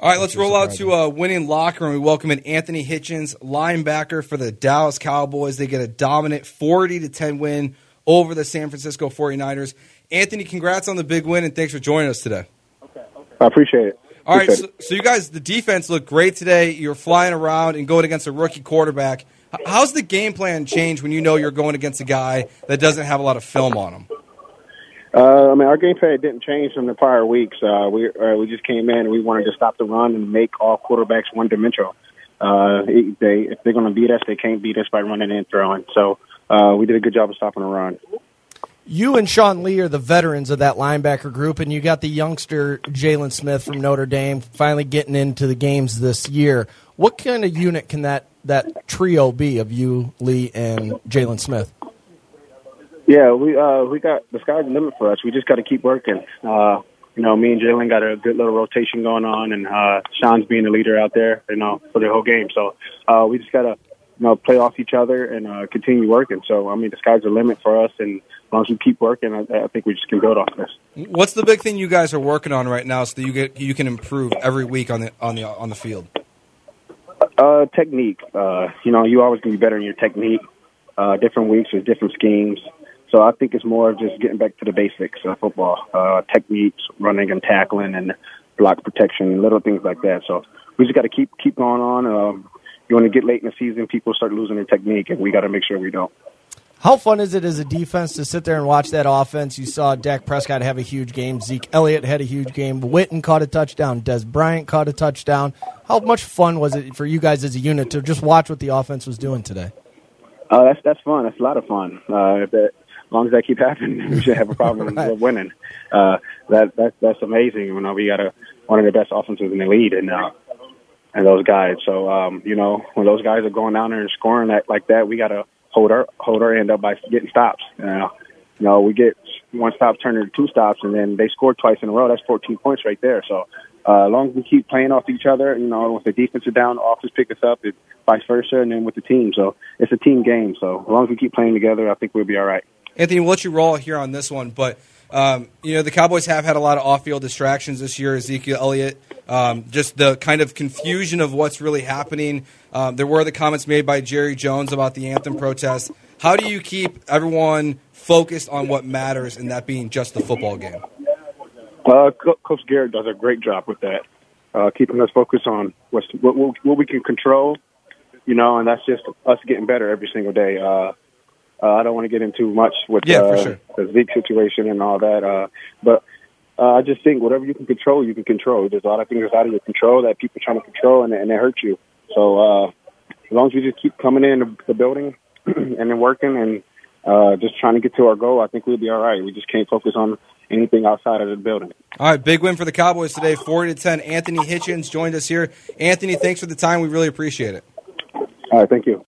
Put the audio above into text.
All right, let's roll out to a winning locker room. We welcome in Anthony Hitchens, linebacker for the Dallas Cowboys. They get a dominant 40-10 win over the San Francisco 49ers. Anthony, congrats on the big win, and thanks for joining us today. I appreciate it. All right, so you guys, the defense looked great today. You're flying around and going against a rookie quarterback. How's the game plan change when you know you're going against a guy that doesn't have a lot of film on him? Our game plan didn't change from the prior weeks. We just came in and we wanted to stop the run and make all quarterbacks one-dimensional. If they're going to beat us, they can't beat us by running and throwing. So we did a good job of stopping the run. You and Sean Lee are the veterans of that linebacker group, and you got the youngster Jalen Smith from Notre Dame finally getting into the games this year. What kind of unit can that trio be of you, Lee, and Jalen Smith? Yeah, we got the sky's the limit for us. We just got to keep working. Me and Jalen got a good little rotation going on, and Sean's being the leader out there, for the whole game. So we just got to, play off each other and continue working. So the sky's the limit for us, and as long as we keep working, I think we just can build off this. What's the big thing you guys are working on right now so that you can improve every week on the field? Technique. You always can be better in your technique. Different weeks with different schemes. So I think it's more of just getting back to the basics of football, techniques, running and tackling, and block protection, little things like that. So we just got to keep going on. You want to get late in the season, people start losing their technique, and we got to make sure we don't. How fun is it as a defense to sit there and watch that offense? You saw Dak Prescott have a huge game. Zeke Elliott had a huge game. Witten caught a touchdown. Des Bryant caught a touchdown. How much fun was it for you guys as a unit to just watch what the offense was doing today? That's fun. That's a lot of fun. As long as that keep happening, we should have a problem with winning. That's amazing. We got one of the best offenses in the league, and those guys. So when those guys are going down there and scoring like that, we got to hold our end up by getting stops. We get one stop turned into two stops, and then they scored twice in a row. That's 14 points right there. So as long as we keep playing off each other, if the defense is down, the offense pick us up, it's vice versa, and then with the team. So it's a team game. So as long as we keep playing together, I think we'll be all right. Anthony, we'll let you roll here on this one, but the Cowboys have had a lot of off-field distractions this year. Ezekiel Elliott, just the kind of confusion of what's really happening. There were the comments made by Jerry Jones about the anthem protest. How do you keep everyone focused on what matters, and that being just the football game? Coach Garrett does a great job with that, keeping us focused on what we can control, and that's just us getting better every single day. I don't want to get into much with the Zeke situation and all that, but I just think whatever you can control, you can control. There's a lot of things out of your control that people are trying to control, and it hurts you. So as long as we just keep coming in the building and then working and just trying to get to our goal, I think we'll be all right. We just can't focus on anything outside of the building. All right, big win for the Cowboys today, 40-10. Anthony Hitchens joined us here. Anthony, thanks for the time. We really appreciate it. All right, thank you.